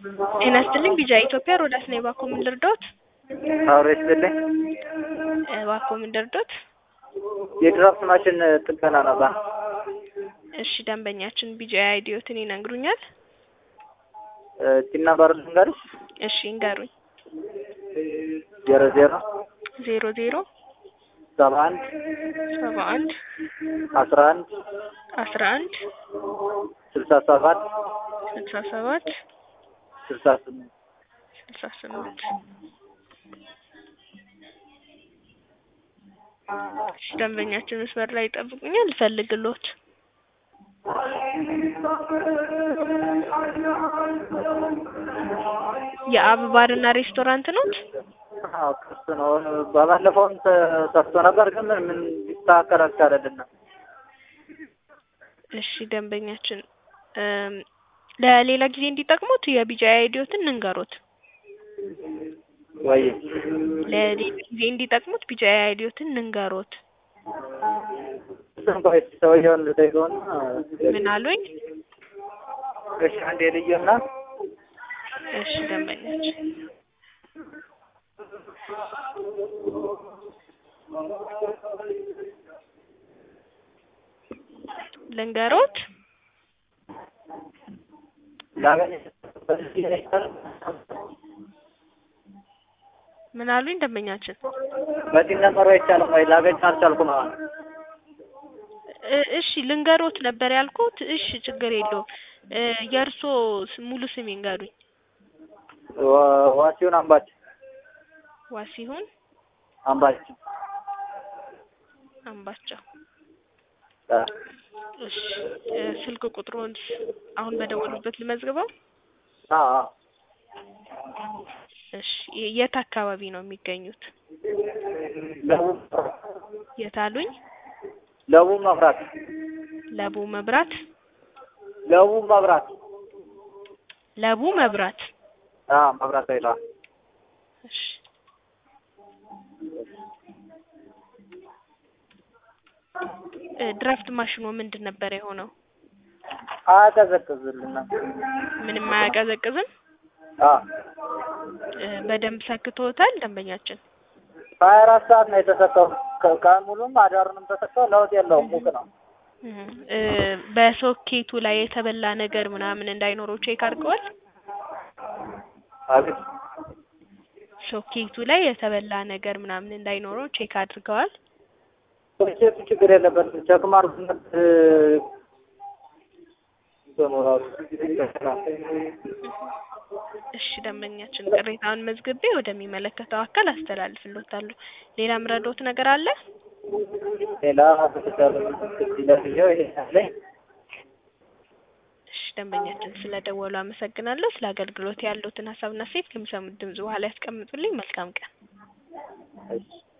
ጤና ይስጥልኝ ቢጃ ኢትዮጵያ ሮዳስ ነኝ። እባክዎ ምን ልርዳዎት? አውሬ ይስጥልኝ። እባክዎ ምን ልርዳዎት? የድራፍት ማሽን ጥገና ነበር። እሺ ደንበኛችን ቢጃ አይዲዮትን ይነግሩኛል? ቲን ነበር ልንገርሽ? እሺ ይንገሩኝ። 00 00 71 71 11 11 67 67 68 68 ደንበኛችን መስመር ላይ ይጠብቁኛል ልፈልግልዎት። የአብ ባርና ሬስቶራንት ነው? አዎ ክስ ነው። ባለፈውም ተሰርቶ ነበር ግን ምን ሊስተካከል አልቻለልንም። እሺ ደንበኛችን ለሌላ ጊዜ እንዲጠቅሙት የቢጃ አይዲዮትን እንንገሩት። ወይ ለሌላ ጊዜ እንዲጠቅሙት ቢጃ አይዲዮትን እንንገሩት። ሰንባይ ሰውየውን ልጠይቀውና ምን አሉኝ? እሺ አንዴ ልየና እሺ ደንበኛችን ልንገሮት። ምን አሉኝ ደንበኛችን? በዚህ ነበር አይቻልም ወይ ላገኝ አልቻልኩም። እሺ ልንገሮት ነበር ያልኩት። እሺ ችግር የለውም። የእርሶ ሙሉ ስም ይንገሩኝ። ዋሲሁን አምባች። ዋሲሁን አምባች አምባቸው። እሺ ስልክ ቁጥሩን አሁን በደወሉበት ልመዝግበው? አዎ። እሺ የት አካባቢ ነው የሚገኙት? የት አሉኝ? ለቡ መብራት። ለቡ መብራት። ለቡ መብራት። ለቡ መብራት። መብራት አይደለም። እሺ ድራፍት ማሽኑ ምንድን ነበር የሆነው? አያቀዘቅዝልንም። ምንም አያቀዘቅዝም? በደንብ ሰክቶታል ደንበኛችን? 24 ሰዓት ነው የተሰካው። ቀን ሙሉም አዳሩንም ተሰካው። ለውጥ የለውም። ሙቅ ነው። በሶኬቱ ላይ የተበላ ነገር ምናምን እንዳይኖረው ቼክ አድርገዋል? አቤት። ሶኬቱ ላይ የተበላ ነገር ምናምን እንዳይኖረው ቼክ አድርገዋል? ሶኬቱ ችግር የለበትም። ቼክ ማድረግ እሺ ደንበኛችን ቅሬታውን መዝግቤ ወደሚመለከተው አካል አስተላልፍልዎታለሁ። ሌላ ምረዶት ነገር አለ? ሌላ እሺ ደንበኛችን ስለደወሉ አመሰግናለሁ። ስለ አገልግሎት ያሉትን ሀሳብና አስተያየት ከሚሰሙት ድምጽ በኋላ ያስቀምጡልኝ። መልካም ቀን።